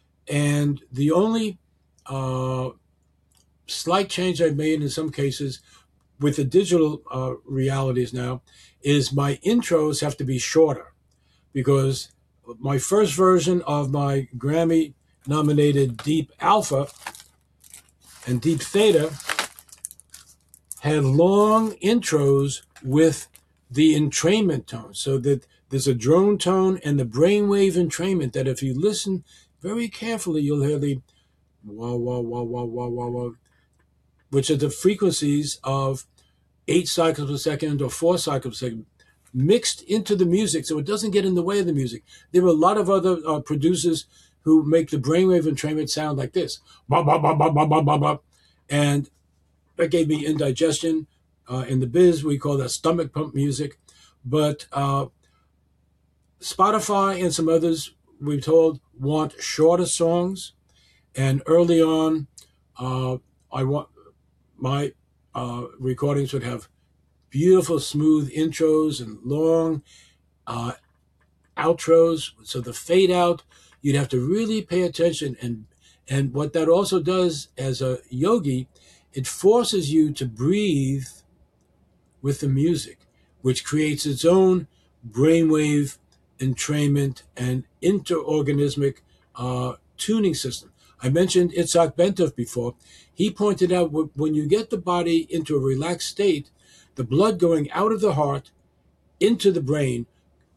And the only uh, slight change I've made in some cases with the digital uh, realities now is my intros have to be shorter, because my first version of my Grammy-nominated Deep Alpha and Deep Theta had long intros with the entrainment tone. So that there's a drone tone and the brainwave entrainment that if you listen very carefully, you'll hear the wah, wah, wah, wah, wah, wah, wah, which are the frequencies of eight cycles per second or four cycles per second mixed into the music so it doesn't get in the way of the music. There are a lot of other uh, producers who make the brainwave entrainment sound like this. Bah, bah, bah, bah, bah, bah, bah, bah. And that gave me indigestion. Uh, in the biz, we call that stomach pump music. But uh, Spotify and some others, we're told, want shorter songs. And early on, uh, I want my uh, recordings would have beautiful, smooth intros and long uh, outros. So the fade out, you'd have to really pay attention. And, and what that also does as a yogi, it forces you to breathe with the music, which creates its own brainwave entrainment and interorganismic uh, tuning system. I mentioned Itzhak Bentov before. He pointed out when you get the body into a relaxed state, the blood going out of the heart into the brain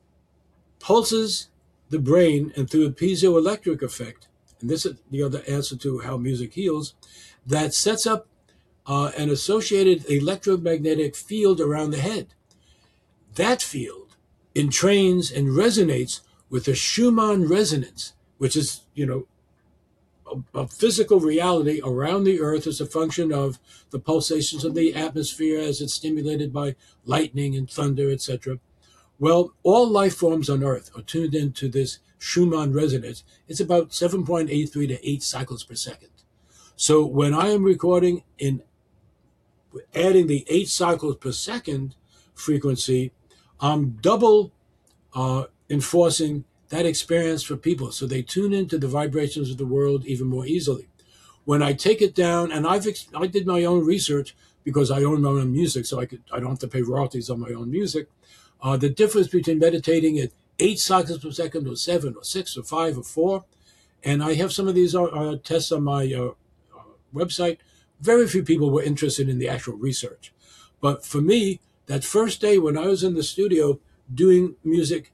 pulses the brain, and through a piezoelectric effect, and this is the other answer to how music heals, that sets up uh, an associated electromagnetic field around the head. That field entrains and resonates with the Schumann resonance, which is, you know, a, a physical reality around the earth as a function of the pulsations of the atmosphere as it's stimulated by lightning and thunder, et cetera. Well, all life forms on earth are tuned into this Schumann resonance. It's about seven point eight three to eight cycles per second. So when I am recording in adding the eight cycles per second frequency, I'm double uh, enforcing that experience for people. So they tune into the vibrations of the world even more easily. When I take it down, and I've ex- I did my own research because I own my own music, so I could I don't have to pay royalties on my own music. Uh, the difference between meditating at eight cycles per second or seven or six or five or four, and I have some of these uh, uh, tests on my uh, uh, website. Very few people were interested in the actual research. But for me, that first day when I was in the studio doing music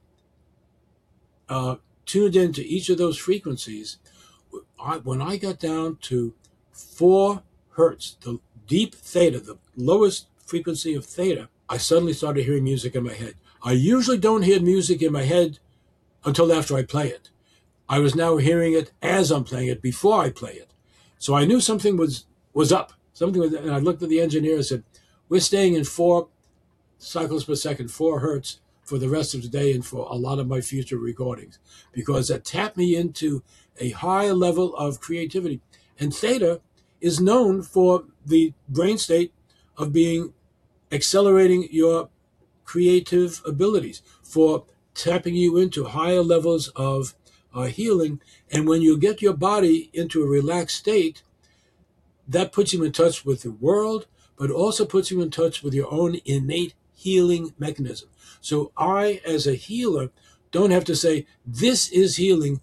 uh, tuned into each of those frequencies, I, when I got down to four hertz, the deep theta, the lowest frequency of theta, I suddenly started hearing music in my head. I usually don't hear music in my head until after I play it. I was now hearing it as I'm playing it, before I play it. So I knew something was, was up. Something was, and I looked at the engineer and said, we're staying in four cycles per second, four hertz for the rest of the day and for a lot of my future recordings, because that tapped me into a higher level of creativity. And theta is known for the brain state of being accelerating your creative abilities, for tapping you into higher levels of uh, healing. And when you get your body into a relaxed state, that puts you in touch with the world, but also puts you in touch with your own innate healing mechanism. So I, as a healer, don't have to say, this is healing.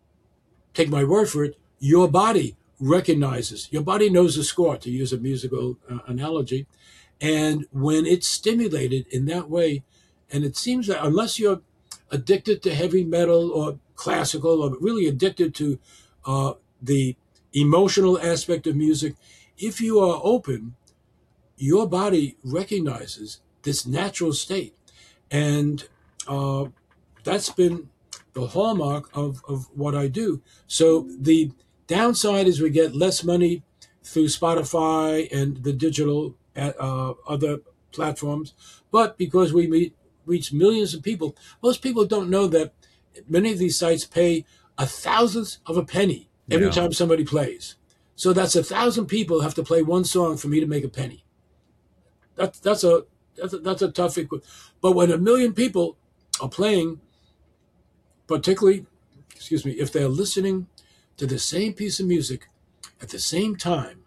Take my word for it. Your body recognizes, your body knows the score, to use a musical uh, analogy. And when it's stimulated in that way, and it seems that unless you're addicted to heavy metal or classical or really addicted to uh, the emotional aspect of music, if you are open, your body recognizes this natural state. And uh, that's been the hallmark of, of what I do. So the downside is we get less money through Spotify and the digital uh, other platforms. But because we meet, reach millions of people, most people don't know that many of these sites pay a thousandth of a penny every yeah. time somebody plays. So that's a thousand people have to play one song for me to make a penny. That, that's a that's a, that's a tough equi- But when a million people are playing, particularly, excuse me, if they're listening to the same piece of music at the same time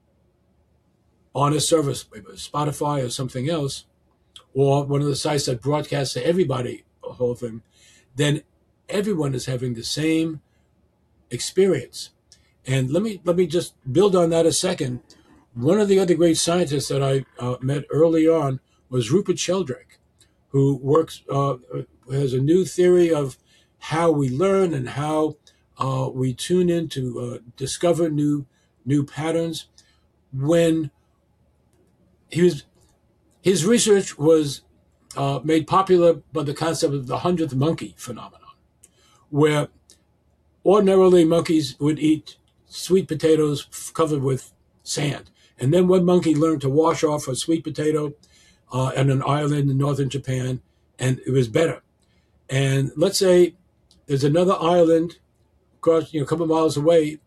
on a service, maybe Spotify or something else, or one of the sites that broadcasts to everybody a whole thing, then everyone is having the same experience. And let me let me just build on that a second. One of the other great scientists that I uh, met early on was Rupert Sheldrake, who works uh, has a new theory of how we learn and how uh, we tune in to uh, discover new new patterns. When he was, his research was uh, made popular by the concept of the hundredth monkey phenomenon, where ordinarily monkeys would eat sweet potatoes covered with sand. And then one monkey learned to wash off a sweet potato uh, on an island in northern Japan, and it was better. And let's say there's another island across, you know, a couple of miles away,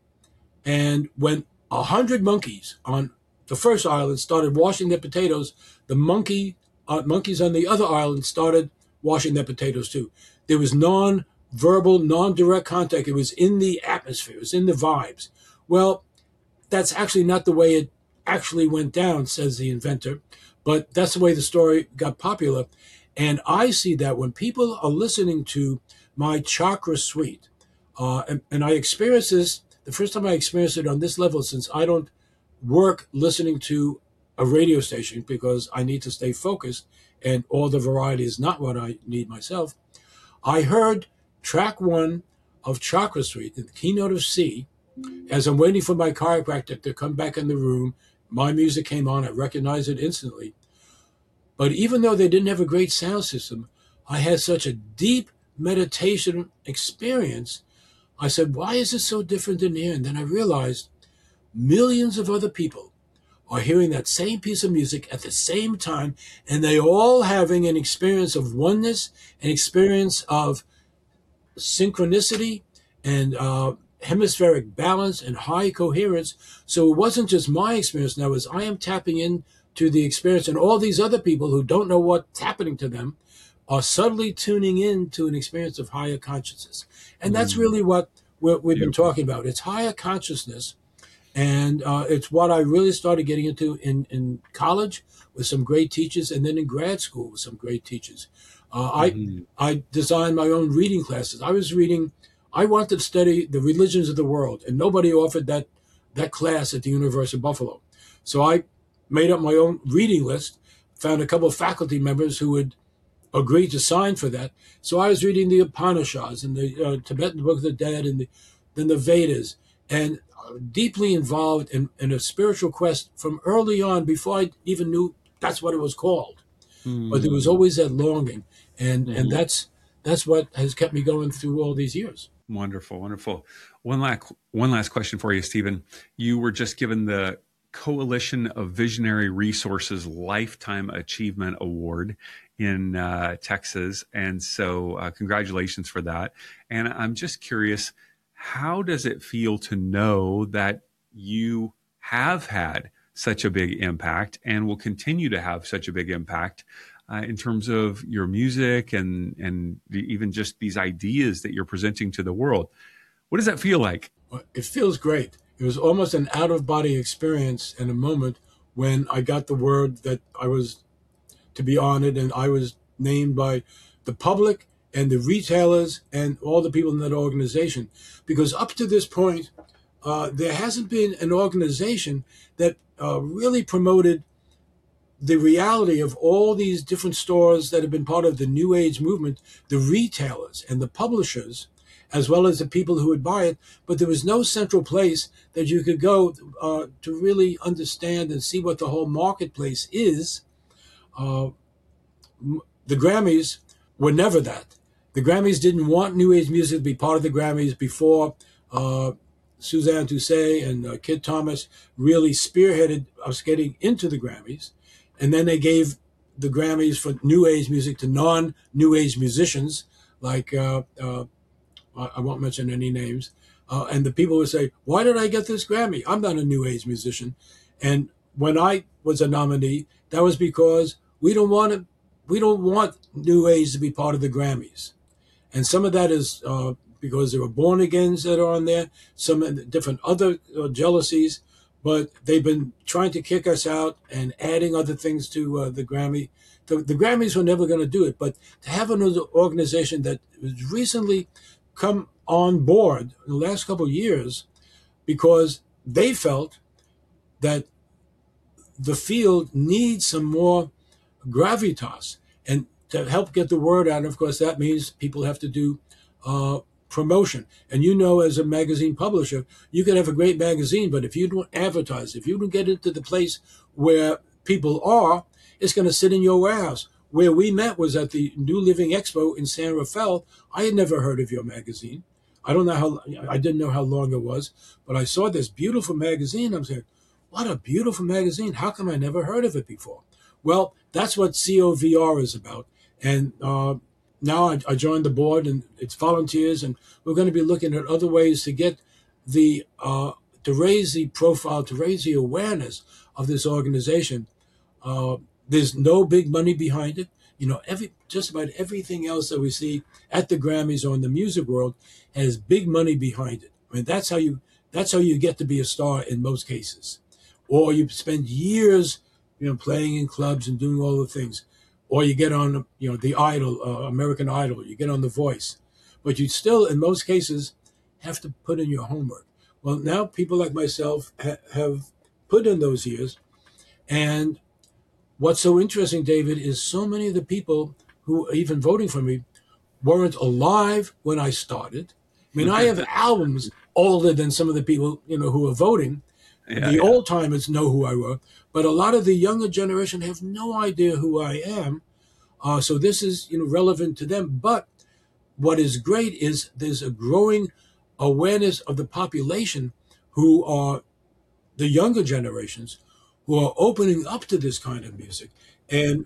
and when a hundred monkeys on the first island started washing their potatoes, the monkey uh, monkeys on the other island started washing their potatoes too. There was non-verbal, non-direct contact. It was in the atmosphere. It was in the vibes. Well, that's actually not the way it actually went down, says the inventor, but that's the way the story got popular. And I see that when people are listening to my chakra suite, uh, and, and I experienced this, the first time I experienced it on this level, since I don't work listening to a radio station because I need to stay focused and all the variety is not what I need myself. I heard track one of Chakra Suite, the keynote of C, as I'm waiting for my chiropractor to come back in the room. My music came on. I recognized it instantly. But even though they didn't have a great sound system, I had such a deep meditation experience. I said, why is it so different in here? And then I realized millions of other people are hearing that same piece of music at the same time, and they all having an experience of oneness, an experience of synchronicity and uh, hemispheric balance and high coherence. So it wasn't just my experience now, as I am tapping into the experience, and all these other people who don't know what's happening to them are subtly tuning in to an experience of higher consciousness. And that's mm. really what we're, we've yep. been talking about. It's higher consciousness. And uh, it's what I really started getting into in, in college with some great teachers, and then in grad school with some great teachers. Uh, mm-hmm. I I designed my own reading classes. I was reading, I wanted to study the religions of the world, and nobody offered that, that class at the University of Buffalo. So I made up my own reading list, found a couple of faculty members who would agree to sign for that. So I was reading the Upanishads and the uh, Tibetan Book of the Dead, and the, then the Vedas, and deeply involved in, in a spiritual quest from early on, before I even knew that's what it was called. Mm. But there was always that longing, and mm. and that's that's what has kept me going through all these years. Wonderful, wonderful. One last one last question for you, Stephen. You were just given the Coalition of Visionary Resources Lifetime Achievement Award in uh, Texas, and so uh, congratulations for that. And I'm just curious, how does it feel to know that you have had such a big impact and will continue to have such a big impact uh, in terms of your music and, and the, even just these ideas that you're presenting to the world? What does that feel like? It feels great. It was almost an out-of-body experience in a moment when I got the word that I was to be honored, and I was named by the public and the retailers and all the people in that organization. Because up to this point, uh, there hasn't been an organization that uh, really promoted the reality of all these different stores that have been part of the New Age movement, the retailers and the publishers, as well as the people who would buy it. But there was no central place that you could go uh, to really understand and see what the whole marketplace is. Uh, the Grammys were never that. The Grammys didn't want New Age music to be part of the Grammys before uh, Suzanne Toussaint and uh, Kid Thomas really spearheaded us getting into the Grammys. And then they gave the Grammys for New Age music to non-New Age musicians, like, uh, uh, I won't mention any names. Uh, and the people would say, why did I get this Grammy? I'm not a New Age musician. And when I was a nominee, that was because we don't want it, we don't want New Age to be part of the Grammys. And some of that is uh, because there are born agains that are on there, some different other uh, jealousies, but they've been trying to kick us out and adding other things to uh, the Grammy. The, the Grammys were never going to do it, but to have an organization that was recently come on board in the last couple of years because they felt that the field needs some more gravitas. And to help get the word out, of course, that means people have to do uh, promotion. And you know, as a magazine publisher, you can have a great magazine, but if you don't advertise, if you don't get into the place where people are, it's going to sit in your warehouse. Where we met was at the New Living Expo in San Rafael. I had never heard of your magazine. I don't know how, I didn't know how long it was, but I saw this beautiful magazine. I'm saying, what a beautiful magazine. How come I never heard of it before? Well, that's what C O V R is about. And uh, now I, I joined the board, and it's volunteers, and we're going to be looking at other ways to get the, uh, to raise the profile, to raise the awareness of this organization. Uh, there's no big money behind it. You know, every just about everything else that we see at the Grammys or in the music world has big money behind it. I mean, that's how you that's how you get to be a star in most cases. Or you spend years, you know, playing in clubs and doing all the things. Or you get on, you know, the Idol, uh, American Idol. You get on The Voice, but you still, in most cases, have to put in your homework. Well, now people like myself ha- have put in those years, and what's so interesting, David, is so many of the people who are even voting for me weren't alive when I started. I mean, I have albums older than some of the people, you know, who are voting. Yeah, the yeah. old timers know who I were, but a lot of the younger generation have no idea who I am. Uh, so this is, you know, relevant to them. But what is great is there's a growing awareness of the population who are the younger generations who are opening up to this kind of music. And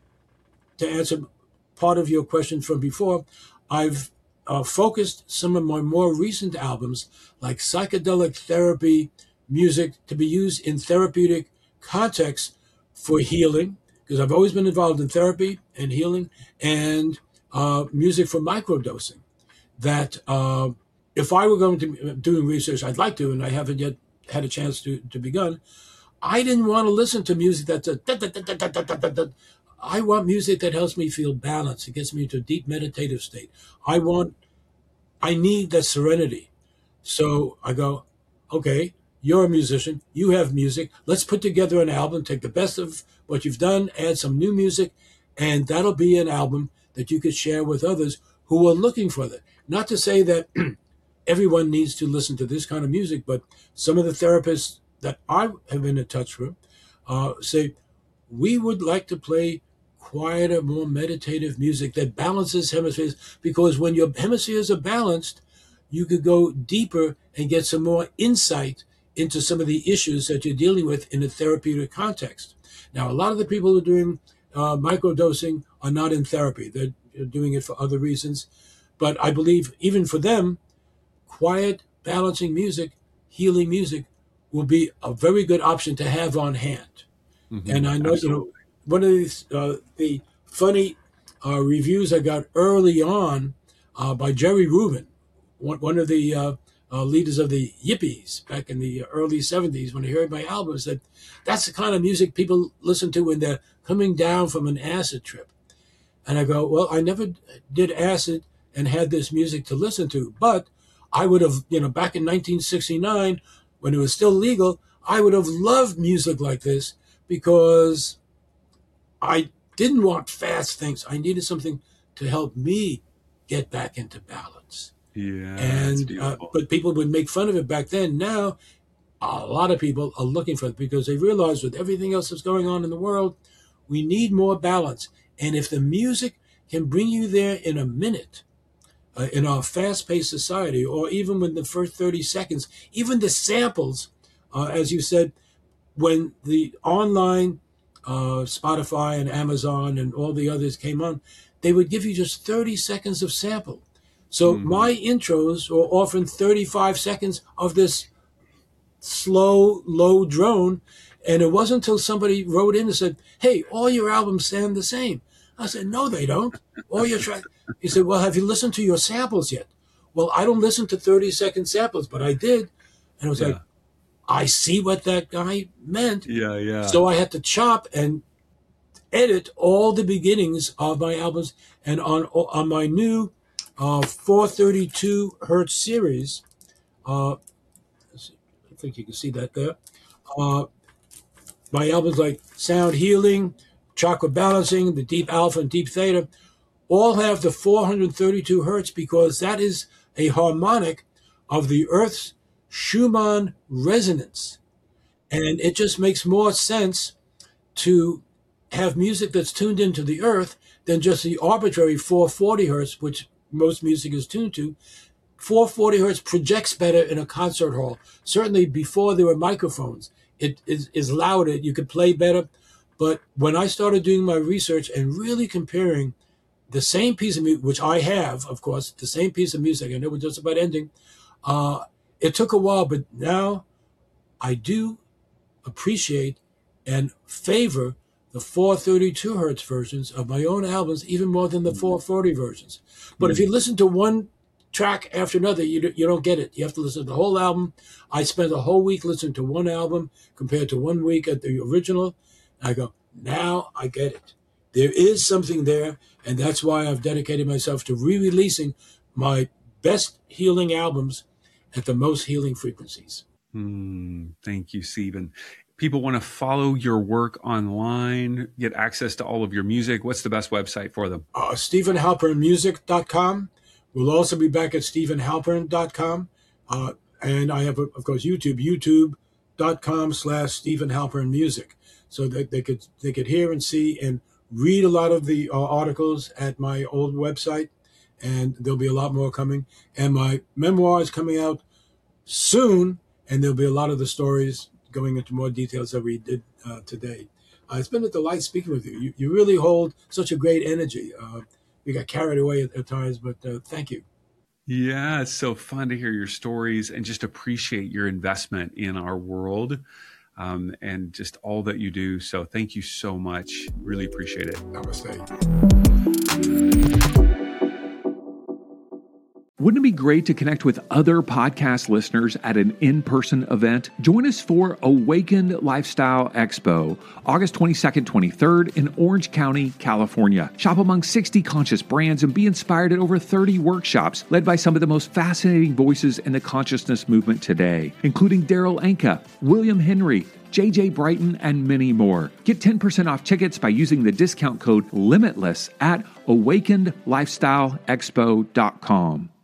to answer part of your question from before, I've uh, focused some of my more recent albums, like psychedelic therapy music, to be used in therapeutic contexts for healing, because I've always been involved in therapy and healing, and uh, music for microdosing. That uh, if I were going to be doing research, I'd like to, and I haven't yet had a chance to, to begun, I didn't want to listen to music that's a da, da, da, da, da, da, da, da. I want music that helps me feel balanced. It gets me into a deep meditative state. I want, I need that serenity. So I go, okay, you're a musician. You have music. Let's put together an album, take the best of what you've done, add some new music, and that'll be an album that you could share with others who are looking for that. Not to say that everyone needs to listen to this kind of music, but some of the therapists that I have been in touch with uh, say, we would like to play quieter, more meditative music that balances hemispheres, because when your hemispheres are balanced, you could go deeper and get some more insight into some of the issues that you're dealing with in a therapeutic context. Now, a lot of the people who are doing uh, microdosing are not in therapy. They're doing it for other reasons. But I believe even for them, quiet, balancing music, healing music will be a very good option to have on hand. Mm-hmm. And I know, Absolutely. you know, one of these, uh, the funny uh, reviews I got early on uh, by Jerry Rubin, one, one of the uh, uh, leaders of the Yippies back in the early seventies, when he heard my album, said, that's the kind of music people listen to when they're coming down from an acid trip. And I go, well, I never did acid and had this music to listen to, but I would have, you know, back in nineteen sixty-nine, when it was still legal, I would have loved music like this, because I didn't want fast things. I needed something to help me get back into balance. Yeah, and uh, but people would make fun of it back then. Now, a lot of people are looking for it because they realize with everything else that's going on in the world, we need more balance. And if the music can bring you there in a minute, uh, in our fast-paced society, or even within the first thirty seconds, even the samples, uh, as you said, when the online uh, Spotify and Amazon and all the others came on, they would give you just thirty seconds of sample. So mm-hmm. my intros were often thirty-five seconds of this slow, low drone. And it wasn't until somebody wrote in and said, hey, all your albums sound the same. I said, no, they don't. All your track. He said, well, have you listened to your samples yet? Well, I don't listen to thirty second samples, but I did. And I was yeah. like, I see what that guy meant. Yeah, yeah. So I had to chop and edit all the beginnings of my albums. And on on my new uh, four thirty-two hertz series, uh, I think you can see that there. Uh, my albums like Sound Healing, Chakra Balancing, the Deep Alpha and Deep Theta, all have the four hundred thirty-two hertz because that is a harmonic of the Earth's Schumann resonance. And it just makes more sense to have music that's tuned into the Earth than just the arbitrary four forty hertz, which most music is tuned to. four forty hertz projects better in a concert hall. Certainly before there were microphones, it is, is louder. You could play better. But when I started doing my research and really comparing the same piece of music, which I have, of course, the same piece of music, I know we're just about ending, uh, it took a while, but now I do appreciate and favor the four thirty-two hertz versions of my own albums even more than the four forty versions. But mm-hmm. if you listen to one track after another, you, you don't get it. You have to listen to the whole album. I spent a whole week listening to one album compared to one week at the original. I go, now I get it. There is something there, and that's why I've dedicated myself to re-releasing my best healing albums at the most healing frequencies. Mm, thank you, Stephen. People want to follow your work online, get access to all of your music. What's the best website for them? Uh, Stephen Halpern Music dot com. We'll also be back at Stephen Halpern dot com. Uh, and I have, of course, YouTube, youtube dot com slash Stephen Halpern Music. So that they could they could hear and see and read a lot of the uh, articles at my old website. And there'll be a lot more coming. And my memoir is coming out soon. And there'll be a lot of the stories going into more details that we did uh, today. Uh, it's been a delight speaking with you. You, you really hold such a great energy. Uh, we got carried away at, at times, but uh, thank you. Yeah, it's so fun to hear your stories and just appreciate your investment in our world um, and just all that you do. So thank you so much. Really appreciate it. Namaste. Wouldn't it be great to connect with other podcast listeners at an in-person event? Join us for Awakened Lifestyle Expo, August twenty-second, twenty-third in Orange County, California. Shop among sixty conscious brands and be inspired at over thirty workshops led by some of the most fascinating voices in the consciousness movement today, including Daryl Anka, William Henry, J J Brighton, and many more. Get ten percent off tickets by using the discount code LIMITLESS at awakened lifestyle expo dot com.